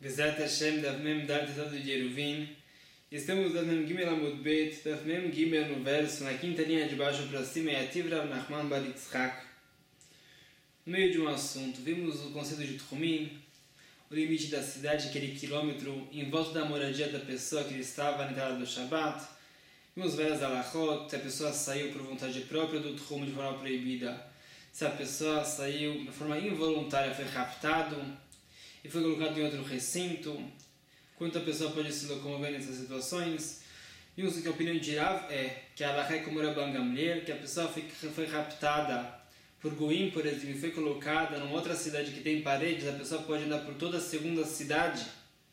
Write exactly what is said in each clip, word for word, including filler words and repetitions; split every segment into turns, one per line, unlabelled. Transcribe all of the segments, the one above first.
Bezerra Hashem, Daf Mem Dar Tratado de Eruvin. Estamos dando Mem Gimel Amud Bet, Daf Mem Gimel no verso, na quinta linha de baixo para cima, Yativ Rav Nachman bar Yitzchak. No meio de um assunto, vimos o conceito de Tchumin, o limite da cidade, aquele quilômetro em volta da moradia da pessoa que estava na entrada do Shabbat. Vimos várias alachot, se a pessoa saiu por vontade própria do Tchum de forma proibida, se a pessoa saiu de forma involuntária, foi raptado e foi colocado em outro recinto, quanto a pessoa pode se locomover nessas situações. Vimos que a opinião de Rav é que a alachá é como Rabban Gamliel, que a pessoa foi, foi raptada por Goim, por exemplo, e foi colocada numa outra cidade que tem paredes, a pessoa pode andar por toda a segunda cidade.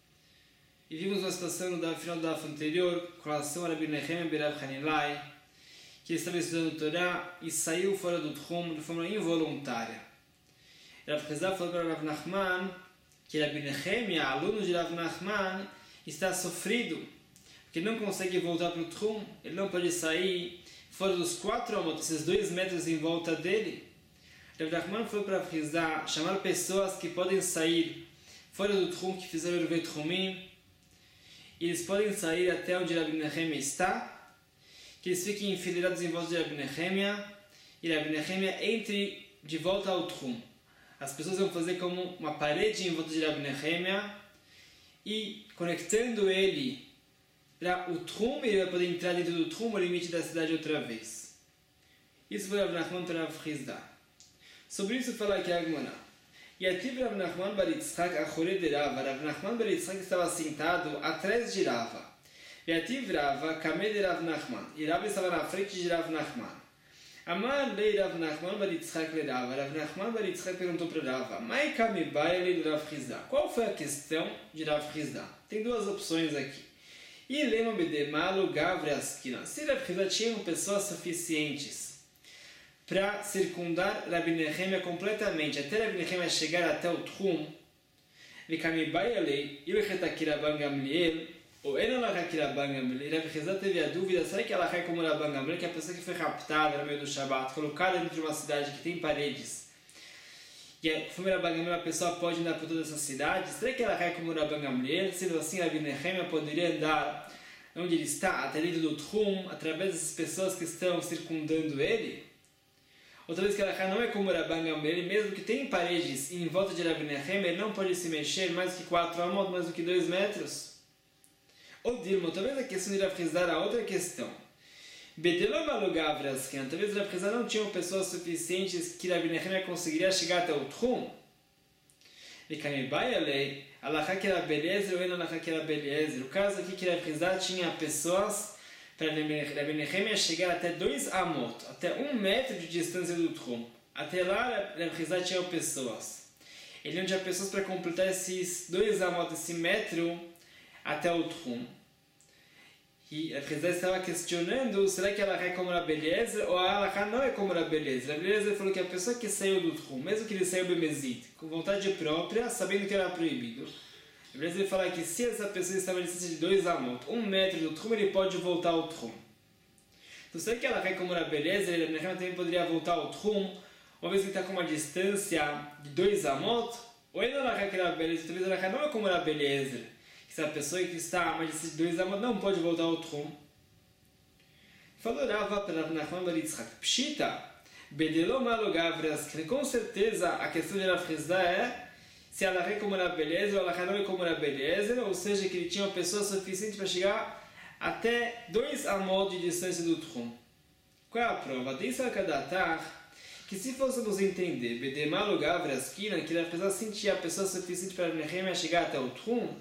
E vimos uma situação no final da afa anterior, com relação a Rabbi Nehemia ben Rav Hanilai, que ele estava estudando Torá e saiu fora do Tchum de forma involuntária. Rav Chizá falou para Rav Nachman que Rabbi Nehemia, aluno de Rav Nachman, está sofrido, porque não consegue voltar para o Tchum, ele não pode sair fora dos quatro amot, esses dois metros em volta dele. Rav Nachman falou para Rav Chizá chamar pessoas que podem sair fora do Tchum, que fizeram o Eruvei Tchumim, e eles podem sair até onde Rabbi Nehemia está, que eles fiquem enfileirados em volta de Rabbi Nehemia, e Rabbi Nehemia entre de volta ao Tchum. As pessoas vão fazer como uma parede em volta de Rabbi Nehemia, e conectando ele para o Tchum, ele vai poder entrar dentro do Tchum, o limite da cidade outra vez. Isso foi Rav Nachman para Rav Chizda. Sobre isso fala aqui a Gemara. Yativ Rav Nachman bar Yitzchak achore de Rava. Rav Nachman bar Yitzchak estava sentado atrás de Rava. Yativ Rava kame de Rav Nachman. E Rava estava na frente de Rav Nachman. Amar lei Rav Nachman bar Yitzchak le Rava. Rav Nachman bar Yitzchak perguntou para Rava: Mai kame baile de Rav Chizda. Qual foi a questão de Rav Chizda? Tem duas opções aqui. E lema bedemalo gavre askina. Se Rav Chizda tinha pessoas suficientes para circundar Rabbi Nehemia completamente, até Rabbi Nehemia chegar até o Tchum, ou Rabbi Chizda teve a dúvida, será que ela é como Rabban Gamliel, que a pessoa que foi raptada no meio do Shabbat, colocada dentro de uma cidade que tem paredes, e como Rabban Gamliel, a pessoa pode andar por toda essa cidade, será que ela é como Rabban Gamliel? Sendo assim, Rabbi Nehemia poderia andar onde ele está, até dentro do Tchum, através dessas pessoas que estão circundando ele? Outra vez que ela não é como Rabban Gamliel, mesmo que tem paredes em volta de Rabbi Nehemia, ele não pode se mexer mais do que quatro amot, mais do que dois metros. Ou Dilma, talvez a questão de Rav Chizda era outra questão. Talvez Rav Chizda não tinha pessoas suficientes que Rabbi Nehemia conseguiria chegar até o Tchum. O caso aqui que Rav Chizda tinha pessoas para Rabbi Nehemia chegar até dois amot, até um metro de distância do Tchum. Até lá, Rav Chizda tinha pessoas. Ele não tinha pessoas para completar esses dois amot, esse metro, até o Tchum. E Rav Chizda estava questionando, será que ela é como Rabbi Eliezer, ou ela não é como Rabbi Eliezer? Rabbi Eliezer falou que a pessoa que saiu do Tchum, mesmo que ele saiu bemezid, com vontade própria, sabendo que era proibido, ele fala que se essa pessoa estava em distância de dois amot, um metro do Tchum, ele pode voltar ao Tchum. Então, será que ela é como Rabbi Eliezer? Ele também poderia voltar ao Tchum, uma vez que está com uma distância de dois amot? Ou ele não é como Rabbi Eliezer? Talvez ela não é como Rabbi Eliezer, que essa pessoa que está a uma distância de dois amot não pode voltar ao Tchum. Falou Rava para Rav Nachman bar Yitzchak: Pshita, bedelo malo gavras, que com certeza a questão de Rav Chizda é se ela é como Rabbi Eliezer ou ela não é como Rabbi Eliezer, ou seja, que ele tinha uma pessoa suficiente para chegar até dois amot de distância do Tchum. Qual é a prova? Diz a Kadatar que se fôssemos entender bedemalo gavraskina, que Rav Chizda sentia a pessoa suficiente para Nehemia chegar até o Tchum,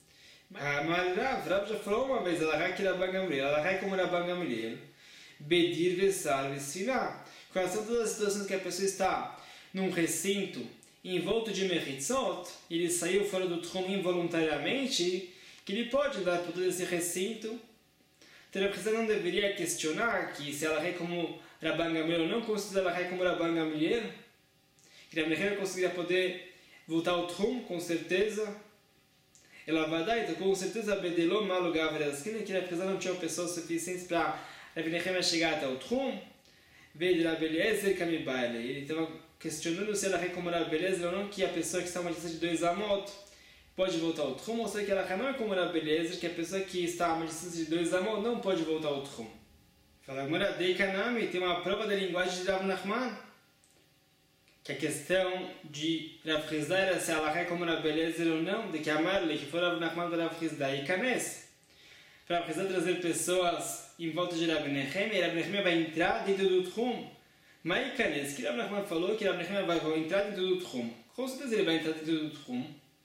mas Rav, Rav já falou uma vez, ela é que Rabban Gamliel, ela é como Rabban Gamliel, bedir vesar vesfilah. Quais são todas as situações que a pessoa está num recinto em volta de Mechitzot, ele saiu fora do Tchum involuntariamente, que ele pode andar por todo esse recinto. Então a pessoa não deveria questionar que se ela é como Rabban Gamliel ou não considera ela é como Rabban Gamliel, que Rabban Gamliel conseguiria poder voltar ao Tchum, com certeza. Ela vai dar, então com certeza bedelou malo gavraskina, que a pessoa não tinha pessoas suficientes para Rabbi Nehemia chegar até o Tchum. Veio de Rabbi Eliezer kame baile. Ele estava questionando se ela é como Rabbi Eliezer ou não, que a pessoa que está a uma distância de dois amot pode voltar ao Tchum, ou seja que ela não é como Rav Eliezer, que a pessoa que está a uma distância de dois amot não pode voltar ao Tchum. Fala, agora, Dei Kanami, tem uma prova da linguagem de Rav Nachman, que a questão de Rav Hizda era se ela é como Rav Eliezer ou não, de que Amarle, que for Rav Nachman para Rav Hizda, e Kanes, para Rav Hizda trazer pessoas em volta de Rav Nechem, e Rav Nechem vai entrar dentro do Tchum. Mas Kanes, que Rav Nachman falou que Rav Nechem vai entrar dentro do Tchum. Com certeza ele vai entrar dentro do Tchum.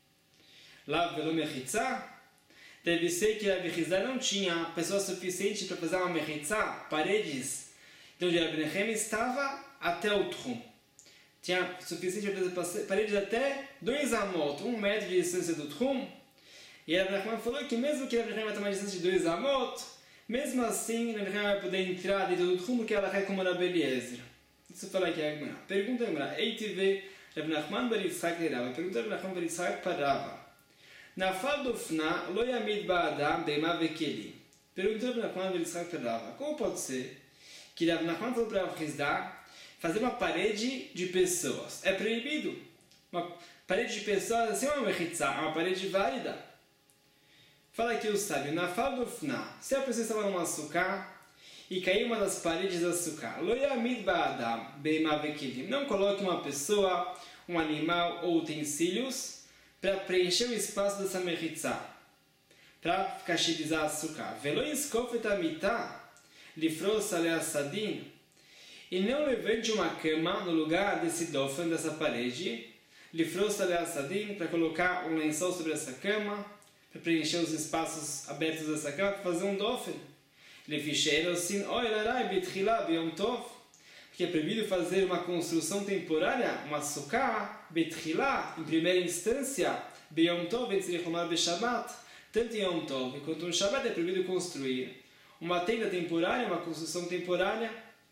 Lá, Velo Mechitza, deve ser que Rav Hizda não tinha pessoa suficiente para fazer uma Mechitza, paredes, então Rav Nechem estava até o Tchum. Tinha suficiente para fazer paredes até dois amot, um metro de distância do Tchum. E Rav Nachman falou que mesmo que Rav Nechem vai tomar distância de dois amot, mesmo assim Rav Nechem vai poder entrar dentro do Tchum, porque ela é como Rav Eliezer. Isso fala aqui a Gemara. Pergunta a Gemara. Eitive Rav Nachman bar Yitzchak le Rava. Pergunta Rav Nachman bar Yitzchak para Rava. Nafal dofna lo yamid ba'adam beima vekeli. Pergunta Rav Nachman bar Yitzchak para Rava. Como pode ser que Rav Nachman falou para Rav Hizda fazer uma parede de pessoas? É proibido. Uma parede de pessoas assim é uma mechitza, é uma parede válida. Fala aqui o sábio. Nafal dofna. Se a pessoa estava num açúcar e caiu uma das paredes do açúcar. Lo yamid ba'adam beima vekeli. Não coloque uma pessoa, um animal ou utensílios para preencher o espaço dessa mechitza, para cachilizar açúcar. Velo yiskov et amita lifros ale asadin. E não levante uma cama no lugar desse dofen, dessa parede, lifros ale asadin, para colocar um lençol sobre essa cama, para preencher os espaços abertos dessa cama, para fazer um dofen. Leficheiro sin oirarai betchila beyom tov. Porque é proibido fazer uma construção temporária, uma sukkah, betchila, em primeira instância, beyom tov, antes de arrumar beshabat, tanto em Yom Tov quanto no Shabbat é proibido construir uma tenda temporária, uma construção temporária.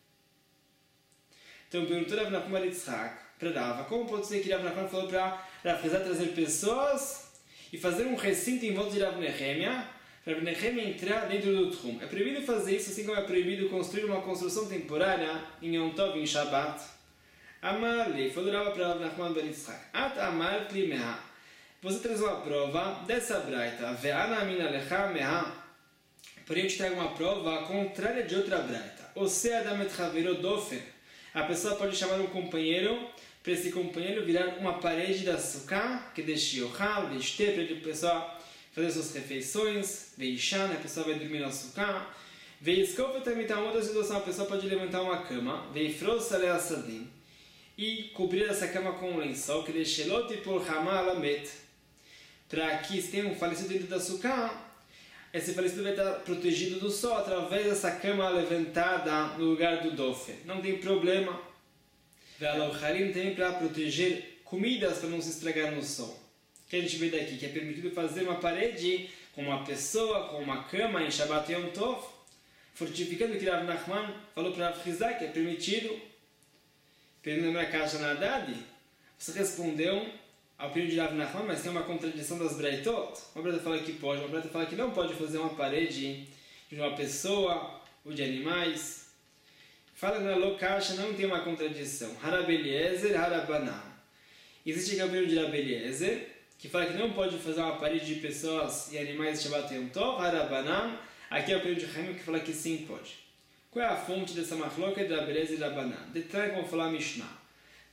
Então perguntou Rav Nachman bar Yitzchak para Rava, como pode ser que Rav Nachman falou para Rav Hizda trazer pessoas e fazer um recinto em volta de Rav Nehemia, para Rav Nehemia entrar dentro do Tchum? É proibido fazer isso, assim como é proibido construir uma construção temporária em Yom Tov, em Shabbat. Amar-lhe, falou Rava para Rav Nachman bar Yitzchak, At amar-lhe meha. Você traz uma prova dessa braita, ve'ana min alecha meha. Porém, eu te trago uma prova contrária de outra braita. Ose adam et chavero dofen. A pessoa pode chamar um companheiro, para esse companheiro virar uma parede da sukkah, que deixe yochal, deixe para a pessoa fazer suas refeições, veishan, a pessoa vai dormir na sukkah, veiskov também está uma outra situação, a pessoa pode levantar uma cama, veifros ale asadim, e cobrir essa cama com um lençol, que deixe lot por hama alamet, para que se tenha um falecido dentro da sukkah, esse falecido vai estar protegido do sol através dessa cama levantada no lugar do dofen. Não tem problema. Ve'alochalim também para proteger comidas para não se estragar no sol. Que a gente vê daqui, que é permitido fazer uma parede com uma pessoa, com uma cama em Shabbat Yom Tov, fortificando que Rav Nachman falou para Rav Hizda que é permitido. Perguntando a Kasha na Haddad, você respondeu ao período de Rav Nachman, mas tem uma contradição das Braitot. Uma Braita fala que pode, uma Braita fala que não pode fazer uma parede de uma pessoa ou de animais. Fala que na Lokasha não tem uma contradição. Harav Eliezer, Harabanan. Existe aqui o período de Rav Eliezer, que fala que não pode fazer uma parede de pessoas e animais de Shabbat Yom Tov, Harabanan. Aqui é o período de Haim que fala que sim pode. Qual é a fonte dessa machloca de Rav Eliezer e Harabanan? Detalhe como falar a Mishnah.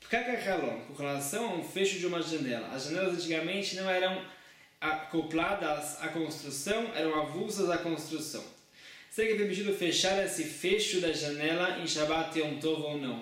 Com relação a um fecho de uma janela. As janelas antigamente não eram acopladas à construção, eram avulsas à construção. Será que é permitido fechar esse fecho da janela em Shabbat Yom Tov ou não?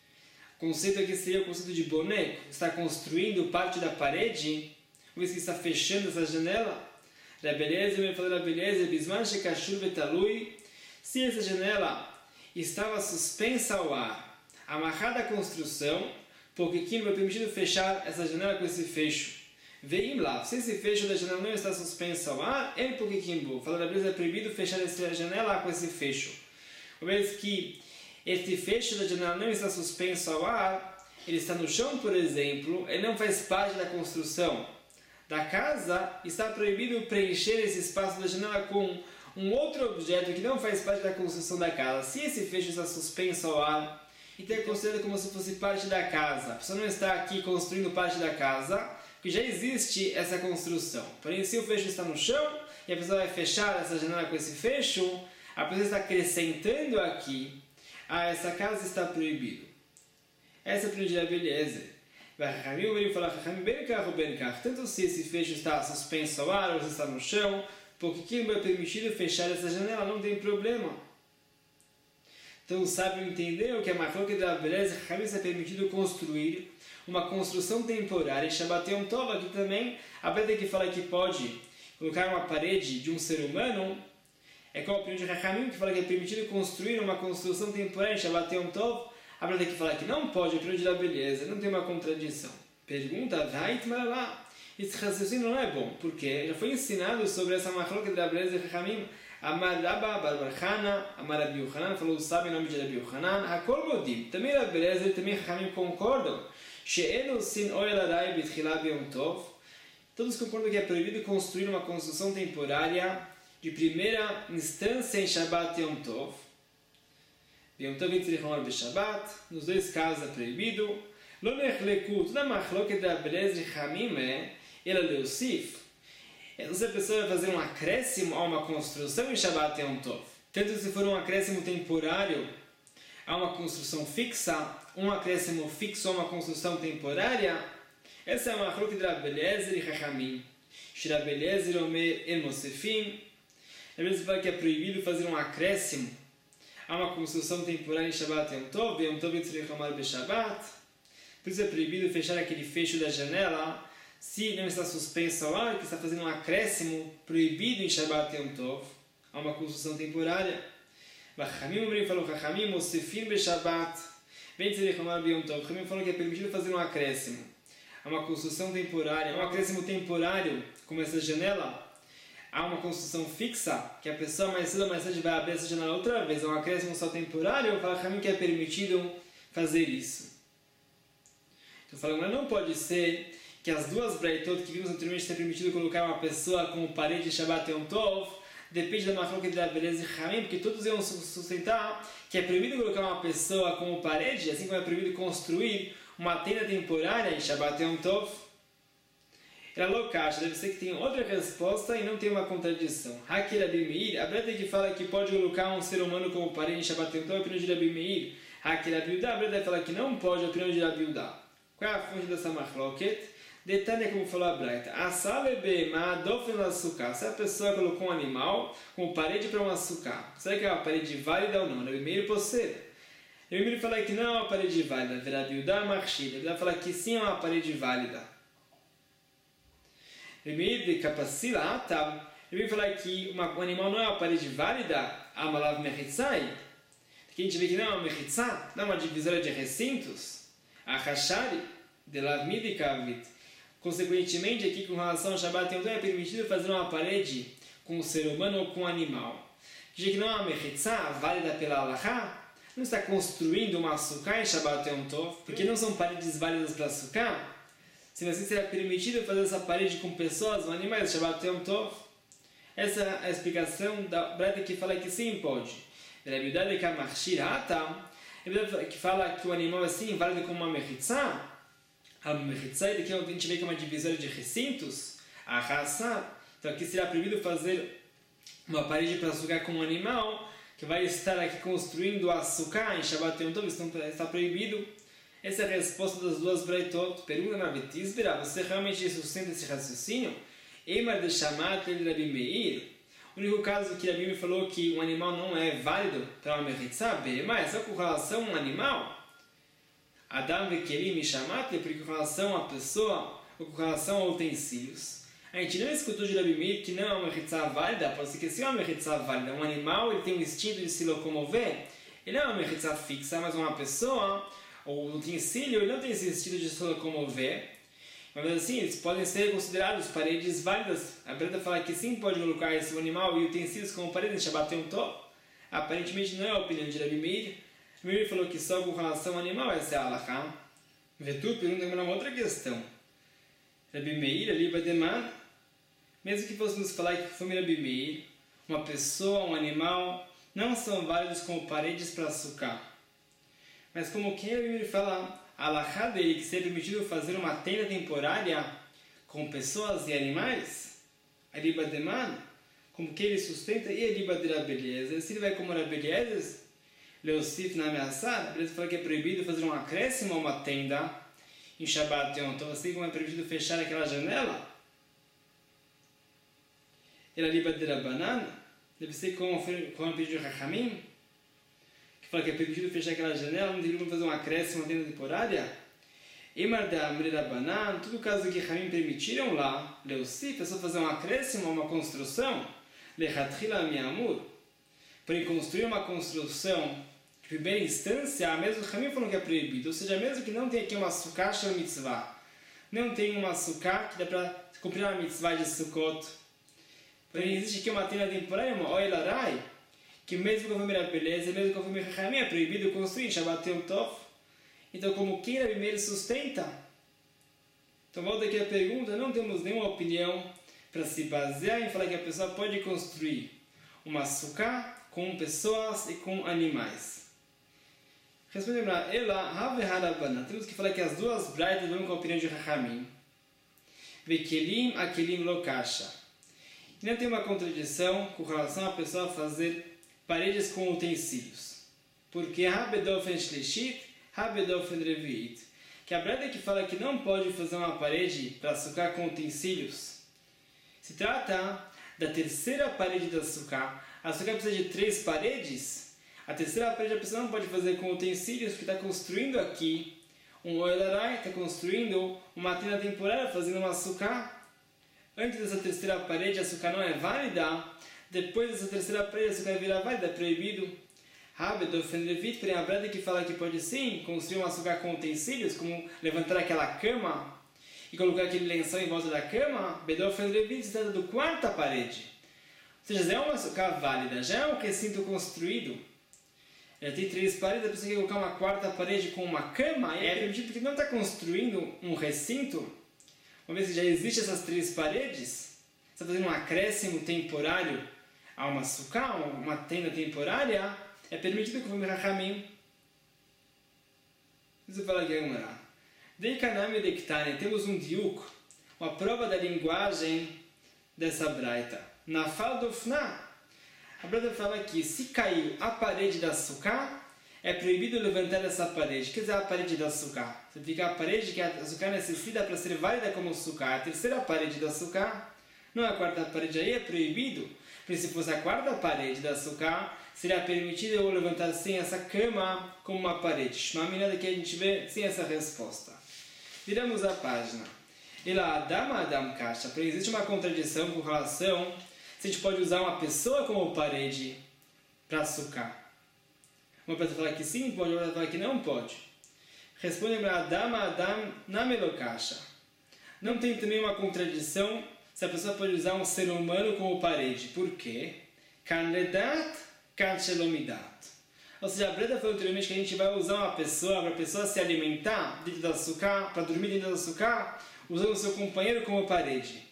O conceito aqui seria o conceito de boneco. Está construindo parte da parede, uma vez que está fechando essa janela. Rav Eliezer me falou, Rav Eliezer, Bisman shekashur vetalui. Se essa janela estava suspensa ao ar, amarrada à construção, porque aqui não é permitido fechar essa janela com esse fecho. Veim lá, se esse fecho da janela não está suspenso ao ar, é porque Kimbo. Fala da brisa, é proibido fechar essa janela com esse fecho. Uma vez que este fecho da janela não está suspenso ao ar, ele está no chão, por exemplo, ele não faz parte da construção da casa, está proibido preencher esse espaço da janela com um outro objeto que não faz parte da construção da casa. Se esse fecho está suspenso ao ar, então é considerado como se fosse parte da casa. A pessoa não está aqui construindo parte da casa, porque já existe essa construção. Porém, se o fecho está no chão e a pessoa vai fechar essa janela com esse fecho, a pessoa está acrescentando aqui, ah, essa casa está proibido. Essa é a proibida beleza. Tanto se esse fecho está suspenso ao ar ou se está no chão, porque quem vai permitido fechar essa janela não tem problema. Então o sábio entendeu que a Machloket da beleza é permitido construir uma construção temporária. E Shabbat Yom Tov aqui também, a Beta que fala que pode colocar uma parede de um ser humano, é como a opinião de Rahamim, que fala que é permitido construir uma construção temporária em Shabbat Yom Tov. A Beta que fala que não pode, a opinião da beleza, não tem uma contradição. Pergunta, vai lá. Esse raciocínio não é bom, porque já foi ensinado sobre essa Machloket da beleza de Rahamim. Amar Rabba Bar Bar Chana, Amar Rabi Yochanan, falou o sábio em nome de Rabi Yochanan, Hakol Modim, também da beleza, e também Rahamim concordam, She'enu sin oel arai b'tchila b'yom tov, todos concordam que é proibido construir uma construção temporária de primeira instância em Shabbat Yom Tov. Yom Tov tzrich lomar b'Shabbat, nos dois casos é proibido. Lo nechleku, toda Machloket da beleza de Rahamim é, ela leusif, se a pessoa vai fazer um acréscimo a uma construção em Shabbat Yom Tov, tanto se for um acréscimo temporário a uma construção fixa, um acréscimo fixo a uma construção temporária, essa é uma Machloket de Rabbi Eliezer e Chachamim. Rabbi Eliezer omer el mosefim, às vezes fala que é proibido fazer um acréscimo a uma construção temporária em Shabbat Yom Tov, Yom Tov tzrich lomar b'Shabbat, por isso é proibido fechar aquele fecho da janela se não está suspenso ao ar, que está fazendo um acréscimo proibido em Shabbat Yom Tov, a uma construção temporária. Chachamim Omrim falou, Chachamim Mosefim B'Shabbat, Vem tzrich lomar b'Yom Tov. Chachamim falou que é permitido fazer um acréscimo a uma construção temporária, um acréscimo temporário, como essa janela, a uma construção fixa, que a pessoa mais cedo ou mais tarde vai abrir essa janela outra vez, é um acréscimo só temporário, fala Chachamim que é permitido fazer isso. Então falando, mas não pode ser que as duas braitot que vimos anteriormente ter permitido colocar uma pessoa como parede de Shabbat Yom Tov, depende da Machloket da beleza de Chachamim, porque todos iam sustentar que é proibido colocar uma pessoa como parede, assim como é proibido construir uma tenda temporária em Shabbat Yom Tov. Era loucacha, deve ser que tem outra resposta e não tem uma contradição. Hakir Rabi Meir, a Breta que fala que pode colocar um ser humano como parede em Shabbat Yom Tov, a opinião de Rabi Meir. Hakir Rabi Yehuda, a Breta fala que não pode, a opinião de Rabi Yehuda. Qual é a fonte dessa Machloket? Detalhe como falou a Braita. Se a pessoa colocou um animal como parede para um açúcar, será que é uma parede válida ou não? Rabi Meir possede. Rabi Meir fala que não é uma parede válida. Rabi Yehuda Marshid. Ele vai falar que sim é uma parede válida. Rabi Meir de Kapasila Atam. Rabi Meir fala que uma, um animal não é uma parede válida. Amalav Mechitzai. Aqui a gente vê que não é uma Mechitzá, não é uma divisória de recintos. A Hashari de Lavmidi Kavit. Consequentemente, aqui com relação ao Shabbat Yom Tov é permitido fazer uma parede com um ser humano ou com um animal. Já que não é uma mechitzá válida pela Halachá, não está construindo uma açúcar em Shabbat Yom Tov, porque não são paredes válidas para açúcar. Se assim será permitido fazer essa parede com pessoas ou animais em Shabbat Yom Tov. Essa é a explicação da Breta que fala que sim pode. Rabi Yehuda de Kamachshir Hatam, que fala que o animal é sim válido como uma mechitzá. A mechitzá, daqui a gente vê que é uma divisória de recintos, a raça. Então aqui será proibido fazer uma parede para açúcar com um animal que vai estar aqui construindo açúcar em Shabbat Yom Tov, isso não está proibido. Essa é a resposta das duas braitot. Pergunta na Betisbera, você realmente sustenta esse raciocínio? Eimar de Shamat el Rabi Meir. O único caso que Rabi Meir falou que um animal não é válido para uma mechitzá, mas só com relação a um animal. Adam vekelim e Shamat, porque com relação a pessoa ou com relação a utensílios. A gente não escutou de Rabi Meir que não é uma mechitzá válida, pode ser que sim é uma mechitzá válida. Um animal ele tem um instinto de se locomover, ele não é uma mechitzá fixa, mas uma pessoa ou um utensílio ele não tem esse instinto de se locomover. Mas assim, eles podem ser considerados paredes válidas. A Breta fala que sim pode colocar esse animal e utensílios como paredes em Shabbat Yom Tov. Aparentemente não é a opinião de Rabi Meir. Rabi Meir falou que só com relação ao animal essa é a halachá. Vetu pergunta uma outra questão. Rabi Meir ali vai demandar, mesmo que fôssemos falar que foi Rabi Meir, uma pessoa, um animal, não são válidos como paredes para açúcar. Mas como quem Rabi Meir fala, a halachá dele que seria permitido fazer uma tenda temporária com pessoas e animais, a riba de man, como que ele sustenta, e a riba de Rabeliezer. Se ele vai como Rabeliezer, Leosif na ameaçar, ele fala que é proibido fazer um acréscimo a uma tenda em Shabbat Yom Tov, assim como é proibido fechar aquela janela. E a riba de Rabanan, deve ser como, como é pedido de Chachamim, que fala que é proibido fechar aquela janela, não tem como fazer um acréscimo a uma tenda temporária. Emar da Amri Rabanan, tudo caso que Chachamim permitiram lá, Leosif, é só fazer um acréscimo a uma construção, Lechatchila Miamur, para construir uma construção de primeira instância, mesmo que Chachamim falou que é proibido, ou seja, mesmo que não tenha aqui uma sukkah shel mitzvah, não tem uma sukkah que dá para cumprir a mitzvah de Sukkot. Porém, existe aqui uma tenda temporária, uma oelarai, que mesmo conforme a beleza, mesmo conforme a Chachamim, é proibido construir em Shabbat Yom Tov. Então, como que Rabi Meir sustenta? Então, volta aqui a pergunta, não temos nenhuma opinião para se basear em falar que a pessoa pode construir uma sukkah com pessoas e com animais. Responde para ela, Have Harabana. Temos que falar que as duas braitas vão com a opinião de Chachamim. Vekelim akelim lo kasha. E não tem uma contradição com relação à pessoa fazer paredes com utensílios. Porque Habedofen Shleshit, Habedofen Reviit. Que a braita que fala que não pode fazer uma parede para sukkah com utensílios. Se trata da terceira parede da sukkah. A sukkah precisa de três paredes. A terceira parede a pessoa não pode fazer com utensílios, porque está construindo aqui um oelarai, está construindo uma tenda temporária, fazendo uma sukkah. Antes dessa terceira parede, a sukkah não é válida. Depois dessa terceira parede, a sukkah vira válida, é proibido. Habedofen Levit, porém a braita que fala que pode sim construir uma sukkah com utensílios, como levantar aquela cama e colocar aquele lençol em volta da cama, Bedofen Levit se trata do quarta parede. Ou seja, já é uma sukkah válida, já é um recinto construído. Já tem três paredes, a pessoa quer colocar uma quarta parede com uma cama, e é permitido porque não está construindo um recinto. Uma vez que já existem essas três paredes, está fazendo um acréscimo temporário a uma sukkah, uma tenda temporária, é permitido conforme Chachamim. Você fala aqui agora. Deikanami Dektane, temos um diuk, uma prova da linguagem dessa braita. Na fala do Fna, a braita fala que se caiu a parede da sukkah, é proibido levantar essa parede. Quer dizer, a parede da sukkah. Significa a parede que a sukkah necessita para ser válida como sukkah. A terceira parede da sukkah, não é a quarta parede aí, é proibido. Porque se fosse a quarta parede da sukkah, seria permitido eu levantar sem essa cama como uma parede. Shmamina daqui a gente vê sem essa resposta. Viramos a página. Ela Adam Adam Kasha. Porque existe uma contradição com relação se a gente pode usar uma pessoa como parede para sukkah. Uma pessoa fala que sim pode, outra fala que não pode. Responde para Adam Adam Namelokasha. Não tem também uma contradição se a pessoa pode usar um ser humano como parede. Por quê? Kan ledat, kan shelomidat. Ou seja, a Breda falou anteriormente que a gente vai usar uma pessoa para a pessoa se alimentar dentro da sukkah, para dormir dentro da sukkah, usando o seu companheiro como parede.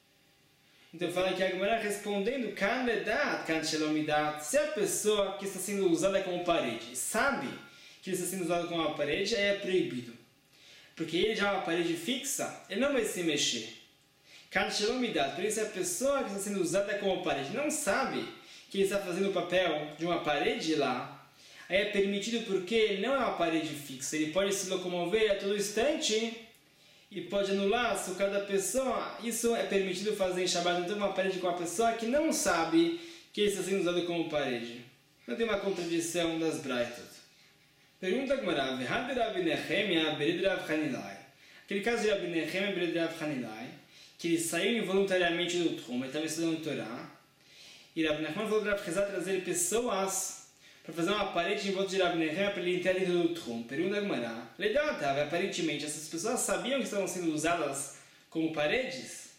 Então fala que a Gemara respondendo kan ledat, kan shelomidat. Se a pessoa que está sendo usada como parede sabe que ele está sendo usado como uma parede, aí é proibido. Porque ele já é uma parede fixa, ele não vai se mexer. Kan shelomidat, por isso a pessoa que está sendo usada como parede não sabe que ele está fazendo o papel de uma parede lá, aí é permitido porque ele não é uma parede fixa, ele pode se locomover a todo instante e pode anular a sukkah da pessoa. Isso é permitido fazer em Shabbat, então uma parede com a pessoa que não sabe que ele está sendo usado como parede. Não tem uma contradição das braitas. Pergunta Gemara, Vehad Rabi Nehemia bered Rav Hanilai. Aquele caso de Rabi Nehemia bered Rav Hanilai, que ele saiu involuntariamente do Trum, ele estava estudando Torá, e Rabi Nehemia falou para Rav Hizá trazer pessoas para fazer uma parede em volta de Rabi Nehemia para ele entrar dentro do Trum. Pergunta Gemara, Ledatav, aparentemente essas pessoas sabiam que estavam sendo usadas como paredes?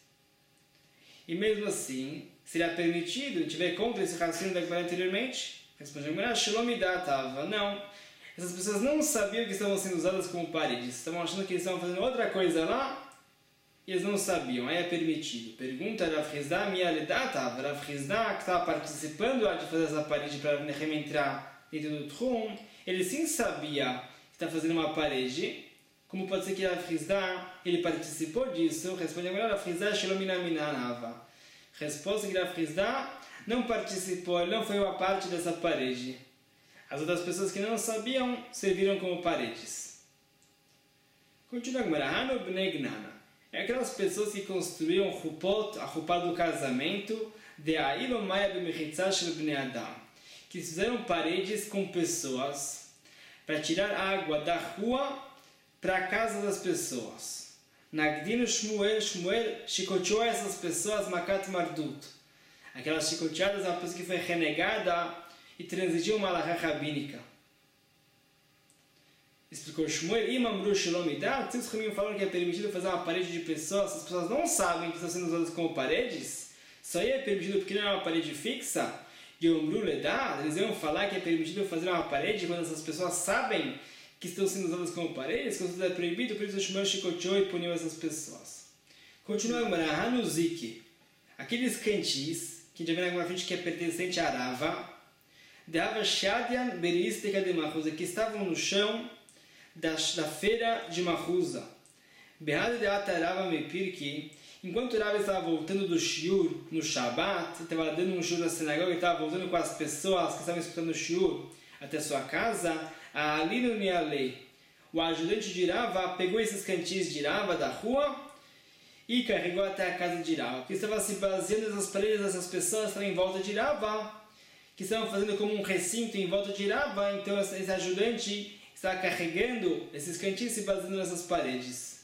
E mesmo assim, seria permitido, tiver contra esse raciocínio da Gemara anteriormente? Responde Gemara, Shalomidatav, não. Essas pessoas não sabiam que estavam sendo usadas como paredes. Estavam achando que eles estavam fazendo outra coisa lá e eles não sabiam. Aí é permitido. Pergunta Rav Hizda, minha ledata. Rav Hizda, que estava participando lá de fazer essa parede para Nehemia entrar dentro do Trum, ele sim sabia que está fazendo uma parede. Como pode ser que Rav Hizda, ele participou disso? Responde agora, Rav Hizda Shelomina Minarava. Resposta que Rav Hizda não participou, ele não foi uma parte dessa parede. As outras pessoas que não sabiam serviram como paredes. Continua agora, Hanu Bnei Gnana. É aquelas pessoas que construíam Hupot, a Hupá do casamento, de Ailo Maya B'Mechitzah Shel Bnei Adam, que fizeram paredes com pessoas para tirar água da rua para a casa das pessoas. Nagdino Shmuel, Shmuel chicoteou essas pessoas Makat Mardut. Aquelas chicoteadas, uma pessoa que foi renegada e transigiu uma alahá rabínica. Explicou Shmuel, Imamru Shalomidá, se os caminhos falaram que é permitido fazer uma parede de pessoas, se as pessoas não sabem que estão sendo usadas como paredes, só é permitido porque não é uma parede fixa, e Omru Ledá, eles iam falar que é permitido fazer uma parede quando essas pessoas sabem que estão sendo usadas como paredes, quando tudo é proibido, por isso Shmuel chicoteou e puniu essas pessoas. Continua agora, Hanuzik, aqueles cantis, que a gente vai ver na frente que é pertencente a Rava, de Rava Shadian Beristica de Mahuza, que estavam no chão da, da feira de Mahuza. Behad de Atarava Mepirki, enquanto Rava estava voltando do shiur no Shabat, estava dando um shiur na sinagoga, estava voltando com as pessoas que estavam escutando o shiur até sua casa, a Alinu Nialei, o ajudante de Rava, pegou esses cantis de Rava da rua e carregou até a casa de Rava, que estava se baseando nas paredes dessas pessoas que estavam em volta de Rava, que estavam fazendo como um recinto em volta de Rava, então esse ajudante estava carregando esses cantis se baseando nessas paredes.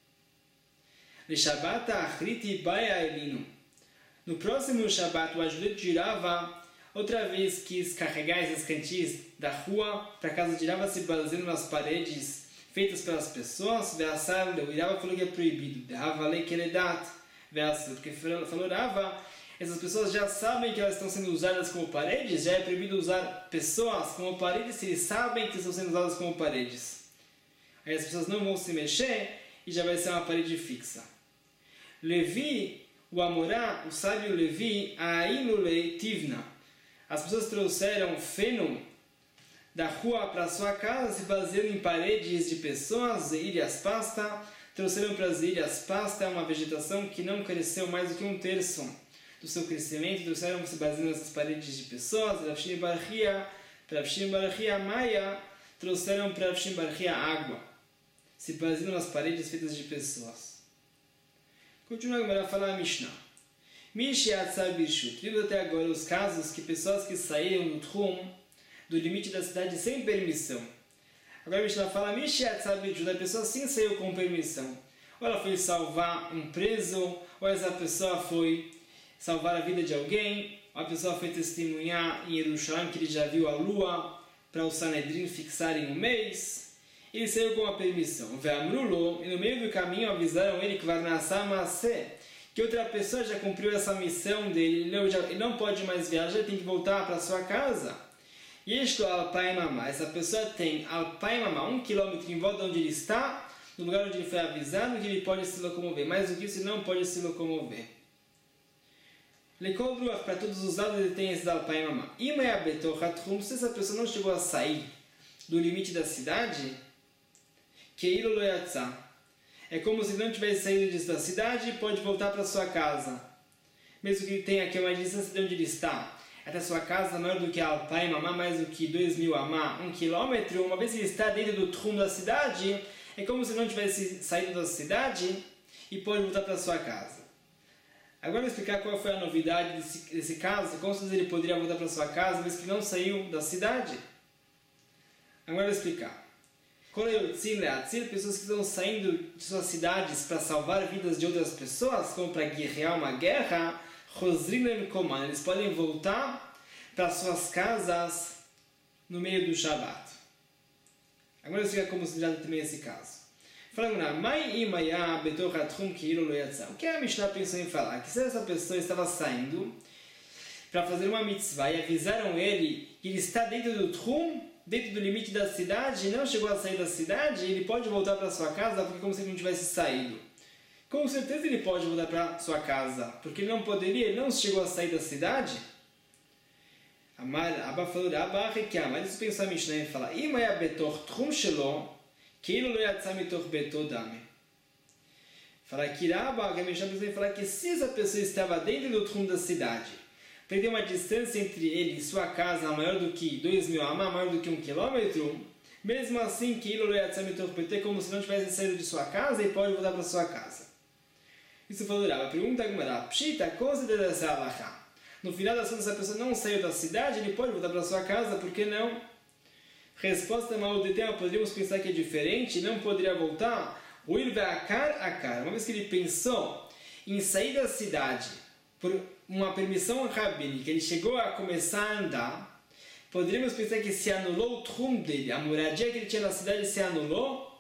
No próximo Shabat, o ajudante de Rava outra vez quis carregar esses cantis da rua para a casa de Rava se baseando nas paredes feitas pelas pessoas. O Rava falou que é proibido. Porque falou Rava, essas pessoas já sabem que elas estão sendo usadas como paredes, já é proibido usar pessoas como paredes se eles sabem que estão sendo usadas como paredes. Aí as pessoas não vão se mexer e já vai ser uma parede fixa. Levi, o Amorá, o sábio Levi, Ainule Tivna. As pessoas trouxeram feno da rua para sua casa, se baseando em paredes de pessoas, ilhas pasta. Trouxeram para as ilhas pasta uma vegetação que não cresceu mais do que um terço do seu crescimento. Trouxeram se baseando nessas paredes de pessoas. Rafshim Barchia, para Rafshim Barchia Maia, trouxeram para Rafshim Barchia água, se baseando nas paredes feitas de pessoas. Continuamos a falar a Mishnah. Vimos até agora os casos que pessoas que saíram do Tchum, do limite da cidade sem permissão. Agora a Mishnah fala, a pessoa sim saiu com permissão. Ou ela foi salvar um preso, ou essa pessoa foi salvar a vida de alguém, ou a pessoa foi testemunhar em Jerusalém que ele já viu a lua, para o Sanedrin fixarem um mês. Ele saiu com a permissão. E no meio do caminho avisaram ele que vai nascer Masé, que outra pessoa já cumpriu essa missão dele, ele não, já, ele não pode mais viajar, ele tem que voltar para sua casa. E isto Alpai Mamá, essa pessoa tem Alpai Mamá, um quilômetro em volta de onde ele está, no lugar onde ele foi avisado que ele pode se locomover. Mais do que isso, ele não pode se locomover. Lekol para todos os lados ele tem esse Alpai Mamá. Se essa pessoa não chegou a sair do limite da cidade, Keilo Loyatzah, é como se não tivesse saído da cidade e pode voltar para sua casa. Mesmo que tenha aqui uma distância de onde ele está, até sua casa maior do que Alpai Mamá, mais do que dois mil amá, um quilômetro, uma vez que ele está dentro do trum da cidade, é como se não tivesse saído da cidade e pode voltar para sua casa. Agora eu vou explicar qual foi a novidade desse, desse caso, como se ele poderia voltar para sua casa, mas que não saiu da cidade. Agora eu vou explicar. Pessoas que estão saindo de suas cidades para salvar vidas de outras pessoas, como para guerrear uma guerra, eles podem voltar para suas casas no meio do Shabat. Agora eu explico como se trata também esse caso. Falando na Mai Imaya Betoratrum Kiro Loyatzah. O que a Mishnah pensou em falar? Que se essa pessoa estava saindo para fazer uma mitzvah e avisaram ele que ele está dentro do Trum, dentro do limite da cidade, e não chegou a sair da cidade, ele pode voltar para sua casa, porque como se ele não tivesse saído. Com certeza ele pode voltar para sua casa, porque ele não poderia, ele não chegou a sair da cidade. Abba falou, Abba Rekiam, mas isso pensou a Mishnah e fala, Imaya Betor Trum Shelo Keilo lo yatzah mitoch beto dame. Fala que Rabba, que a Mishnah precisa falar que se essa pessoa estava dentro do trum da cidade, para ter uma distância entre ele e sua casa maior do que dois mil amá, maior do que um quilômetro, mesmo assim, que Keilo lo yatzah mitoch beto é como se não tivesse saído de sua casa e pode voltar para sua casa. Isso falou Rabba. Pergunta a Gemara, Pshita, considera essa alahá. No final das contas, se a pessoa não saiu da cidade, ele pode voltar para sua casa, por que não? Resposta mal de tema, poderíamos pensar que é diferente, não poderia voltar. O il ve'akar akar. Uma vez que ele pensou em sair da cidade por uma permissão rabínica, ele chegou a começar a andar, poderíamos pensar que se anulou o trum dele, a moradia que ele tinha na cidade se anulou.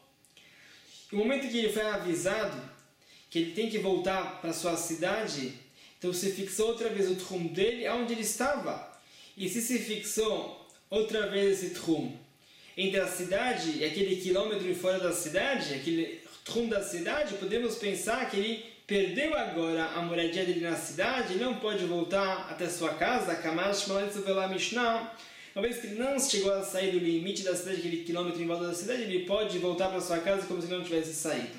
No momento que ele foi avisado que ele tem que voltar para sua cidade, então se fixou outra vez o trum dele aonde ele estava. E se se fixou outra vez esse trum entre a cidade e aquele quilômetro fora da cidade, aquele trum da cidade, podemos pensar que ele perdeu agora a moradia dele na cidade e não pode voltar até sua casa. Kamash Maletsu Vela Mishnah. Uma vez que ele não chegou a sair do limite da cidade, aquele quilômetro em volta da cidade, ele pode voltar para sua casa como se ele não tivesse saído.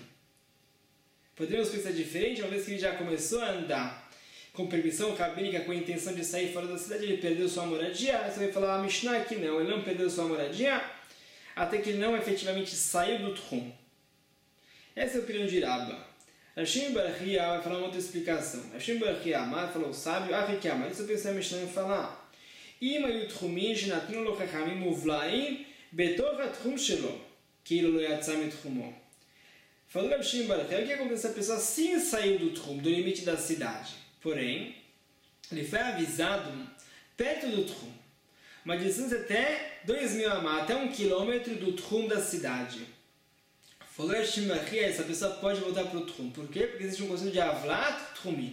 Podemos pensar diferente, uma vez que ele já começou a andar com permissão rabínica, com a intenção de sair fora da cidade, ele perdeu sua moradia. Você vai falar a Mishnah que não, ele não perdeu sua moradia, até que ele não efetivamente saiu do trum. Essa é a opinião de Rabba. Rashim bar Hia vai falar uma outra explicação. Rashim bar Hia Amar falou, sábio, Ariki Amar. Isso eu pensei a Mishnah em falar. Ima yu tchumim shenatnu lo chachamim muvlaim betor ha-tchum shelo, כאילו lo yatzah mitchumo. Falou Rashim bar Hia, o que acontece se a pessoa sim saiu do trum, do limite da cidade? Porém, ele foi avisado perto do trum, uma distância até dois mil amá, até um quilômetro do trum da cidade. Falou Shimachia, essa pessoa pode voltar para o trum. Por quê? Porque existe um conceito de Avlat Trumin.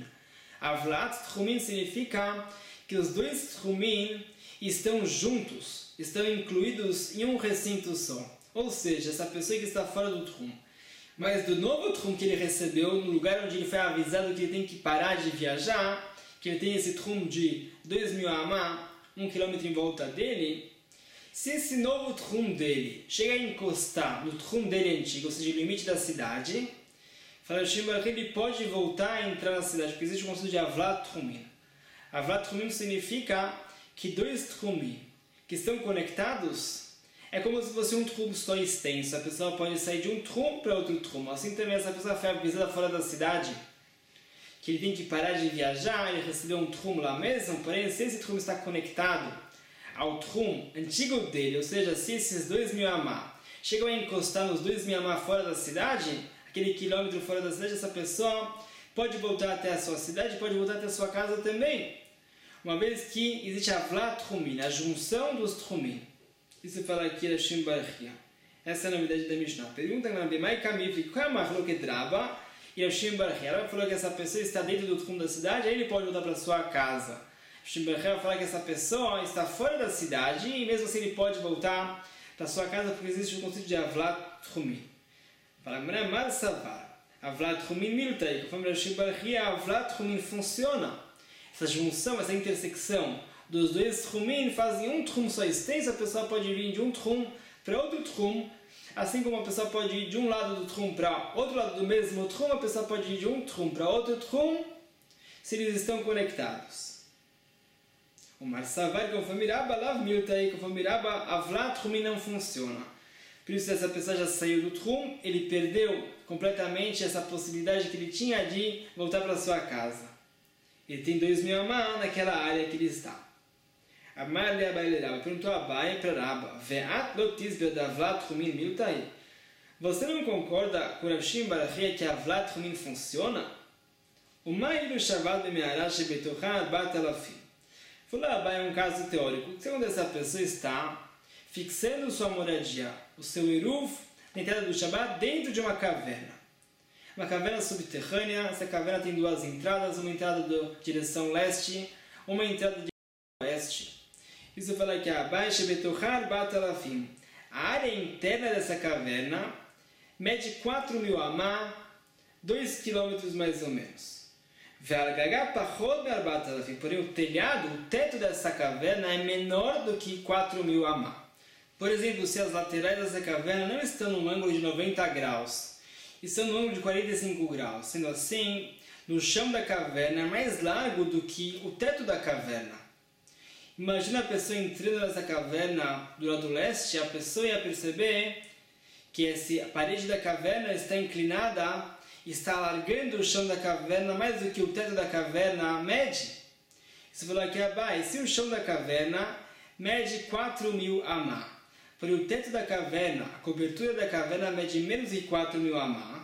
Avlat Trumin significa que os dois Trumin estão juntos, estão incluídos em um recinto só. Ou seja, essa pessoa que está fora do trum, mas do novo trum que ele recebeu, no lugar onde ele foi avisado que ele tem que parar de viajar, que ele tem esse trum de dois mil amá, um quilômetro em volta dele, se esse novo trum dele chega a encostar no trum dele antigo, ou seja, o limite da cidade, fala que ele pode voltar a entrar na cidade, porque existe um conceito de Avlat Trumin. Avlat Trumin significa que dois trumim que estão conectados é como se fosse um trum só extenso. A pessoa pode sair de um trum para outro trum. Assim também, essa pessoa foi avisada fora da cidade que ele tem que parar de viajar, ele recebeu um trum lá mesmo, porém, se esse trum está conectado ao trum antigo dele, ou seja, se esses dois mil amá chegam a encostar nos dois mil amá fora da cidade, aquele quilômetro fora da cidade, essa pessoa pode voltar até a sua cidade, pode voltar até a sua casa também, uma vez que existe a Avlat Trumin, a junção dos Trumin. Isso fala aqui da Rashim bar Hia. Essa é a novidade da Mishnah. Pergunta na Bemai Kamifri, qual é a Mahloket Rabba e Rashim bar Hia? Ela falou que essa pessoa está dentro do trum da cidade, aí ele pode voltar para sua casa. Rashim bar Hia fala que essa pessoa está fora da cidade e mesmo assim ele pode voltar para sua casa porque existe o conceito de Avlat Trumin. Fala, Mar Savar, Avlat Trumin Miltai, conforme Rashim bar Hia, Avlat Trumin funciona. Essa junção, essa intersecção dos dois trumim fazem um trum só extenso, a pessoa pode vir de um trum para outro trum, assim como a pessoa pode ir de um lado do trum para outro lado do mesmo trum, a pessoa pode ir de um trum para outro trum, se eles estão conectados. O Marsavar, conforme Rabba, Lav Miltai, conforme Rabba, Avlat Trumin não funciona. Por isso, essa pessoa já saiu do trum, ele perdeu completamente essa possibilidade que ele tinha de voltar para sua casa. Ele tem dois mil amá naquela área que ele está. Amar le Abai le Rabba, perguntou a Abai para Rabba, Ve'at lo tisber da Avlat Trumin miltai? Você não concorda com Rashim bar Hia que a Avlat Trumin funciona? O Mailu Shabbat be'me'ara shebetocha arbat alafim. Falou a Abai, é um caso teórico. Segundo essa pessoa está fixando sua moradia, o seu eruv, na entrada do Shabbat, dentro de uma caverna. Uma caverna subterrânea, essa caverna tem duas entradas, uma entrada da direção leste, uma entrada de oeste. Isso fala que a Baixa Betochar Batalafim. A área interna dessa caverna mede quatro mil amá, dois quilômetros mais ou menos. Porém, o telhado, o teto dessa caverna é menor do que quatro mil amá. Por exemplo, se as laterais dessa caverna não estão num ângulo de noventa graus, estão no ângulo de quarenta e cinco graus, sendo assim, no chão da caverna é mais largo do que o teto da caverna. Imagina a pessoa entrando nessa caverna do lado leste, a pessoa ia perceber que essa parede da caverna está inclinada, está alargando o chão da caverna mais do que o teto da caverna mede. Isso falou aqui abaixo, se o chão da caverna mede quatro mil amá, porém o teto da caverna, a cobertura da caverna mede menos de quatro mil amá,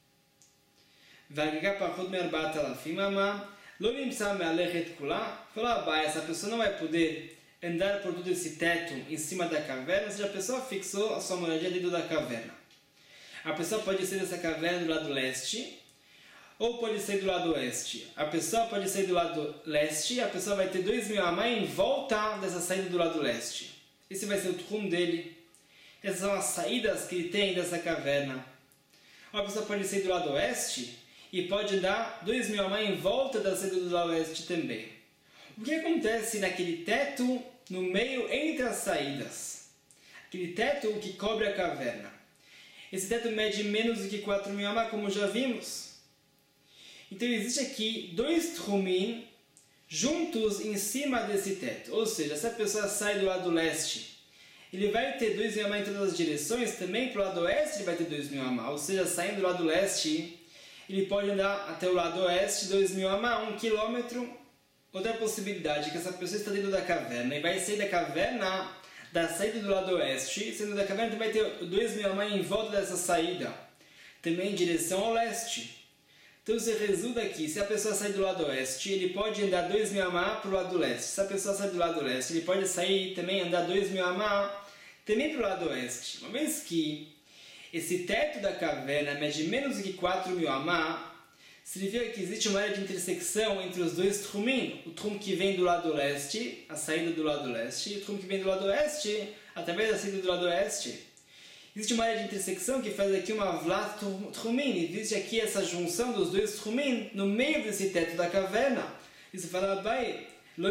falou abaixo, essa pessoa não vai poder andar por todo esse teto em cima da caverna, ou seja, a pessoa fixou a sua moradia dentro da caverna. A pessoa pode sair dessa caverna do lado leste, ou pode sair do lado oeste. A pessoa pode sair do lado leste, a pessoa vai ter dois mil amá em volta dessa saída do lado leste. Esse vai ser o trum dele. Essas são as saídas que ele tem dessa caverna. Ou a pessoa pode sair do lado oeste e pode andar dois mil amá em volta da saída do lado oeste também. O que acontece naquele teto no meio entre as saídas? Aquele teto que cobre a caverna. Esse teto mede menos do que quatro mil amá, como já vimos. Então existe aqui dois trumim juntos em cima desse teto. Ou seja, se a pessoa sai do lado leste, ele vai ter dois mil amá em todas as direções, também para o lado oeste ele vai ter dois mil amá. Ou seja, saindo do lado leste, ele pode andar até o lado oeste, dois mil amá, um quilômetro. Outra possibilidade é que essa pessoa está dentro da caverna e vai sair da caverna, da saída do lado oeste, saindo da caverna vai ter dois mil amá em volta dessa saída, também em direção ao leste. Então se resulta aqui, se a pessoa sair do lado oeste, ele pode andar dois mil amá para o lado leste. Se a pessoa sair do lado leste, ele pode sair também andar dois mil amá também para o lado oeste. Uma vez que esse teto da caverna mede menos do que quatro mil amá, significa que existe uma área de intersecção entre os dois trumim, o trum que vem do lado leste, a saída do lado leste, e o trum que vem do lado oeste, através da saída do lado oeste. Existe uma área de intersecção que faz aqui uma vlat trumim, existe aqui essa junção dos dois trumim no meio desse teto da caverna. Isso fala, vai,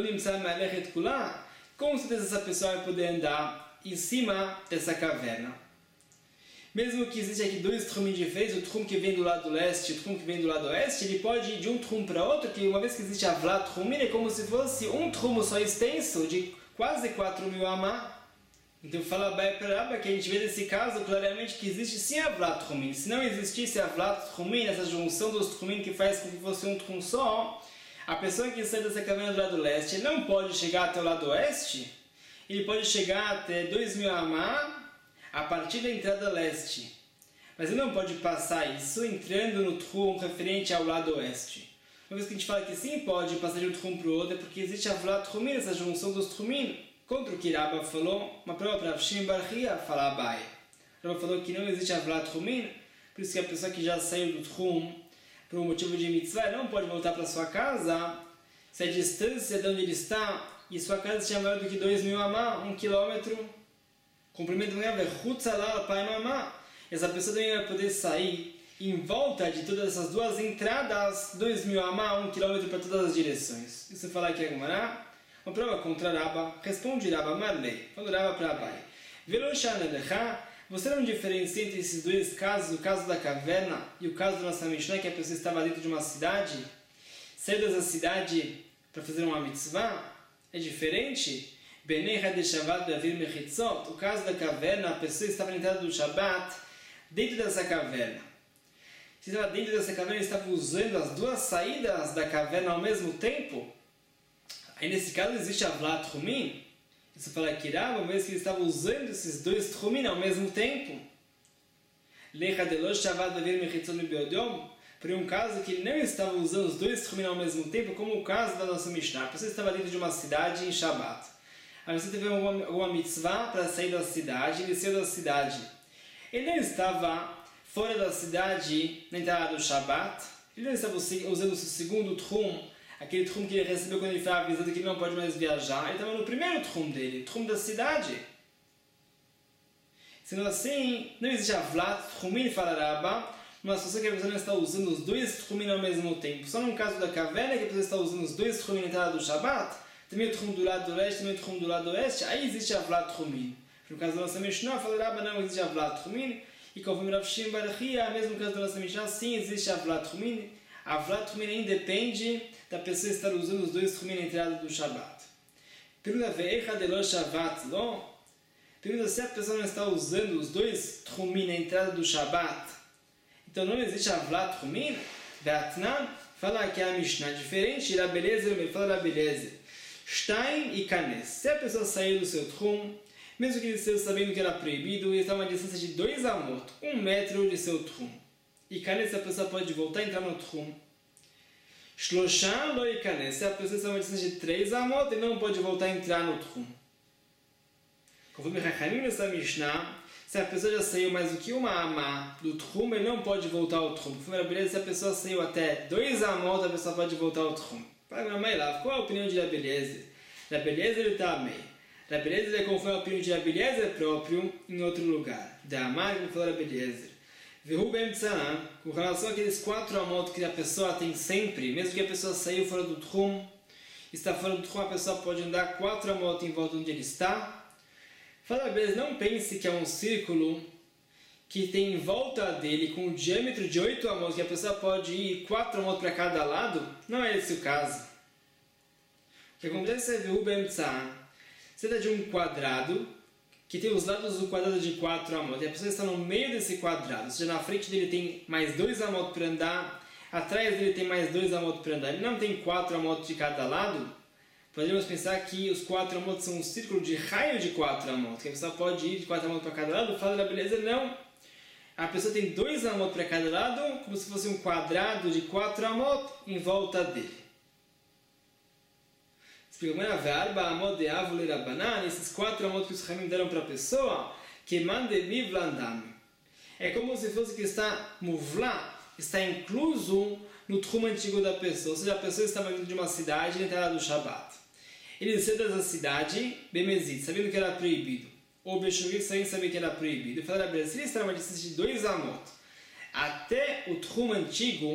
com certeza essa pessoa vai poder andar em cima dessa caverna. Mesmo que existe aqui dois trumim diferentes, o trum que vem do lado leste e o trum que vem do lado oeste, ele pode ir de um trum para outro, que uma vez que existe a vlat trumim, é como se fosse um trum só extenso, de quase quatro mil amá. Então fala Abai para Rabba que a gente vê nesse caso claramente que existe sim a vlat trumim. Se não existisse a vlat trumim, essa junção dos trumim que faz com que fosse um trum só, a pessoa que sai dessa caverna do lado leste, ele não pode chegar até o lado oeste, ele pode chegar até dois mil amá, a partir da entrada leste. Mas ele não pode passar isso entrando no trum referente ao lado oeste. Uma vez que a gente fala que sim pode passar de um trum para o outro, é porque existe a vlat trumim, essa junção dos trumim, contra o que Rabba falou, mas própria Rav Shimon bar Chia fala Abai. Rabba falou que não existe a vlat trumim, por isso que a pessoa que já saiu do trum por um motivo de mitzvah não pode voltar para sua casa, se a distância de onde ele está e sua casa seja maior do que dois mil amá, um quilômetro, cumprimento não é Hutzalal Pai Mamá. Essa pessoa também vai poder sair em volta de todas essas duas entradas, dois mil amá, um quilômetro para todas as direções. Isso fala aqui agora, uma prova contra Rabba, responde Rabba Marley, falou Rabba para Abai. Veloshanelecha, você não diferencia entre esses dois casos, o caso da caverna e o caso da nossa Mishnah, que a pessoa estava dentro de uma cidade, saiu dessa cidade para fazer uma mitzvah? É diferente? O caso da caverna, a pessoa estava na entrada do Shabbat, dentro dessa caverna. Se estava dentro dessa caverna, ele estava usando as duas saídas da caverna ao mesmo tempo. Aí nesse caso existe a vlat trumim. Isso fala que Rabba, uma vez que ele estava usando esses dois trumim ao mesmo tempo. Por um caso que ele não estava usando os dois trumim ao mesmo tempo, como o caso da nossa Mishnah. A pessoa estava dentro de uma cidade em Shabbat. Aí você teve alguma, alguma mitzvah para sair da cidade, ele saiu da cidade. Ele não estava fora da cidade na entrada do Shabbat, ele não estava usando o seu segundo trum, aquele trum que ele recebeu quando ele foi avisado que ele não pode mais viajar, ele estava no primeiro trum dele, trum da cidade. Sendo assim, não existe a vlat trumim, fala Rabba, uma situação que a pessoa não está usando os dois trumim ao mesmo tempo. Só no caso da caverna, que a pessoa está usando os dois trumim na entrada do Shabbat, também o trum do lado leste, também o trum do lado oeste, aí existe a vlat trumim. No caso da nossa Mishnah, fala Rabba, não existe Avlat Rumin. E conforme Rav Shimon bar Chia, mesmo no caso da nossa Mishnah, sim existe Avlat Rumin. Avlat Rumin independe da pessoa estar usando os dois Rumin na entrada do Shabbat. Pergunta Ve'echa Delo Shabbat Lo. Pergunta se a pessoa não está usando os dois Rumin na entrada do Shabbat. Então não existe Avlat Rumin. Be'atnan, fala que a Mishnah é diferente. Rabi Eliezer, me fala Rabi Eliezer. Shtaim e Kanes. Se a pessoa sair do seu Trum, mesmo que ele esteja sabendo que era proibido, ele está a uma distância de dois amot, um metro de seu Trum. E Kanes, a pessoa pode voltar a entrar no Trum. Shlosham lo e Kanes. Se a pessoa está a uma distância de três amot, ele não pode voltar a entrar no Trum. Conforme Rachamim nessa Mishnah, se a pessoa já saiu mais do que uma amá do Trum, ele não pode voltar ao Trum. Conforme beleza, se a pessoa saiu até dois amot, a pessoa pode voltar ao Trum. Para a mãe lá, qual a opinião de Rabi Eliezer? Rabi Eliezer ele está a meio. Rabi Eliezer é conforme a opinião de Rabi Eliezer próprio em outro lugar. Da Amar, como falou Rabi Eliezer. Vehu ben Tzanan, com relação àqueles quatro amot que a pessoa tem sempre, mesmo que a pessoa saiu fora do Trum, está fora do Trum, a pessoa pode andar quatro amot em volta onde ele está. Fala Rabi Eliezer, não pense que é um círculo que tem em volta dele com um diâmetro de oito amot, que a pessoa pode ir quatro amot para cada lado. Não é esse o caso. O que acontece é Vehu ben Tzanan. Você está de um quadrado que tem os lados do quadrado de quatro amot. E a pessoa está no meio desse quadrado. Ou seja, na frente dele tem mais dois amot para andar. Atrás dele tem mais dois amot para andar. Ele não tem quatro amot de cada lado. Podemos pensar que os quatro amot são um círculo de raio de quatro amot. Que a pessoa pode ir de quatro amot para cada lado. Fala da beleza, não. A pessoa tem dois amot para cada lado, como se fosse um quadrado de quatro amot em volta dele. Esses quatro amot que os Ramim deram para a pessoa, que mande mivlandam. É como se fosse que está muvlá, está incluso no trum antigo da pessoa. Ou seja, a pessoa estava dentro de uma cidade na entrada do Shabbat. Ele saiu dessa cidade, Bemezid, sabendo que era proibido. Ou Beshuvik, sem saber que era proibido. E falaram, se ele está numa distância de dois amot até o trum antigo,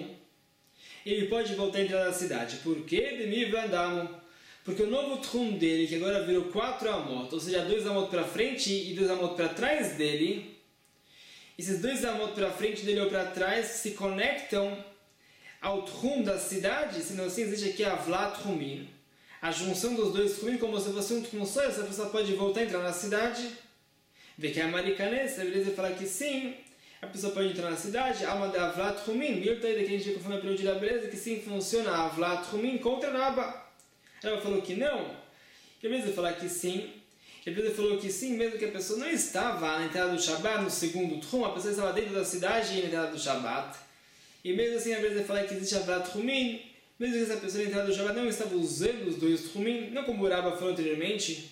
ele pode voltar a entrar na cidade. Por quê? De mivlandam. Porque o novo trum dele, que agora virou quatro amot, ou seja, dois amot para frente e dois amot para trás dele, esses dois amot para frente dele ou para trás se conectam ao trum da cidade, sendo assim existe aqui a Avlat Rumin, a junção dos dois trumim como se fosse um trum só, essa pessoa pode voltar a entrar na cidade. Vê que é a Maricanês, a beleza fala que sim, a pessoa pode entrar na cidade, há uma da Avlat Rumin, milta aí daqui a gente conforme a período da beleza, que sim funciona a Avlat Rumin contra Rabba. Ela falou que não. E mesmo falar que sim. E mesmo falou que sim, mesmo que a pessoa não estava na entrada do Shabbat, no segundo trum, a pessoa estava dentro da cidade e na entrada do Shabbat. E mesmo assim, a mesmo falar que existe Avlat Rumin, mesmo que essa pessoa na entrada do Shabbat não estava usando os dois trumim, não como o Rabba falou anteriormente.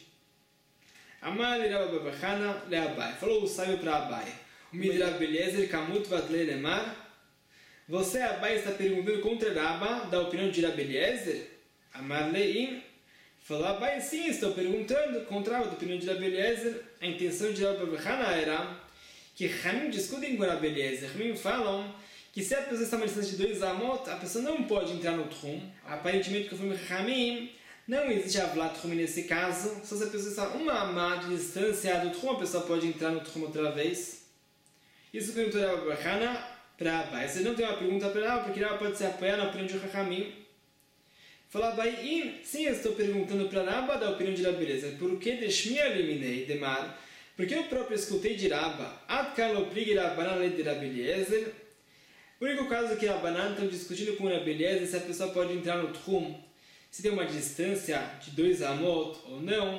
Amar e Rabba Babachana le Abai. Falou o sábio para Abai. O Midra Beliezer Kamut Vatle Lemar. Você, Abai, está perguntando contra Rabba da opinião de Rabbi Eliezer? Amar Leim falou, Abai, sim, estou perguntando, contra a opinião de Rabi Eliezer. A intenção de Rabbi Babachana era que Ramim discutem com Rabi Eliezer. Ramim falam que se a pessoa está a uma distância de dois amot, a pessoa não pode entrar no trum. Aparentemente, conforme Ramim, não existe Avlat Rumin nesse caso. Só se a pessoa está uma amá de distância do trum, a pessoa pode entrar no trum outra vez. Isso perguntou Rabbi Babachana para Abai. Você não tem uma pergunta para ela, porque ela pode se apoiar na opinião de Ramim. Fala Abai, sim, eu estou perguntando para Rabba da opinião de Rabi Eliezer. Por que Deshmia eliminei Demar? Porque eu próprio escutei de Rabba. Ad Kalo Prig Rabbanan le de Rabi Eliezer. O único caso que Rabbanan estão discutindo com Rabi Eliezer se a pessoa pode entrar no trum, se tem uma distância de dois amot ou não.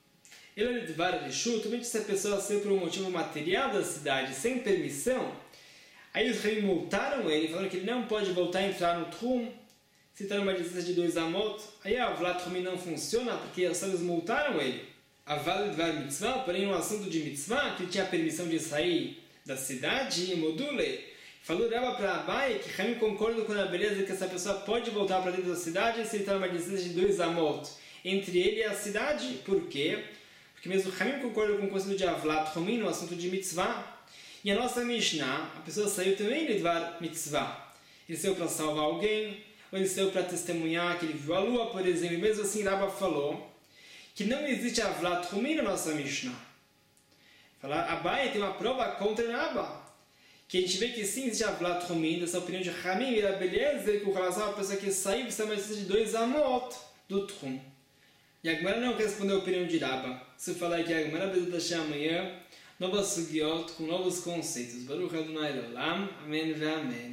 Ele de vara de chuto, somente se a pessoa saiu por um motivo material da cidade sem permissão. Aí os reis multaram ele, falando que ele não pode voltar a entrar no trum. Se está numa distância de dois amot, aí a Avlat Rumin não funciona, porque os sábios multaram ele. Aval Dvar Mitzvah, porém um assunto de Mitzvah, que ele tinha permissão de sair da cidade, module. Falou Rabba para Abai que Ramim concorda com a beleza que essa pessoa pode voltar para dentro da cidade se ele está numa distância de dois amot entre ele e a cidade. Por quê? Porque mesmo Ramim concorda com o conceito de Avlat Rumin, no assunto de Mitzvah. E a nossa Mishnah, a pessoa saiu também de Dvar Mitzvah. Ele saiu para salvar alguém, ou ele saiu para testemunhar que ele viu a lua, por exemplo. E mesmo assim, Rabba falou que não existe Avlat Rumin na nossa Mishnah. Falar, Abai tem uma prova contra Rabba. Que a gente vê que sim, existe a Vlat Rumim, dessa opinião de Hamim e a beleza, com relação a uma pessoa que saiu, precisa mais de dois amot do Trum. E a Gemara não respondeu a opinião de Rabba. Se falar que a Gemara vai amanhã, novas sugiot com novos conceitos. Baruch Adonai Olam. Amém ve amém.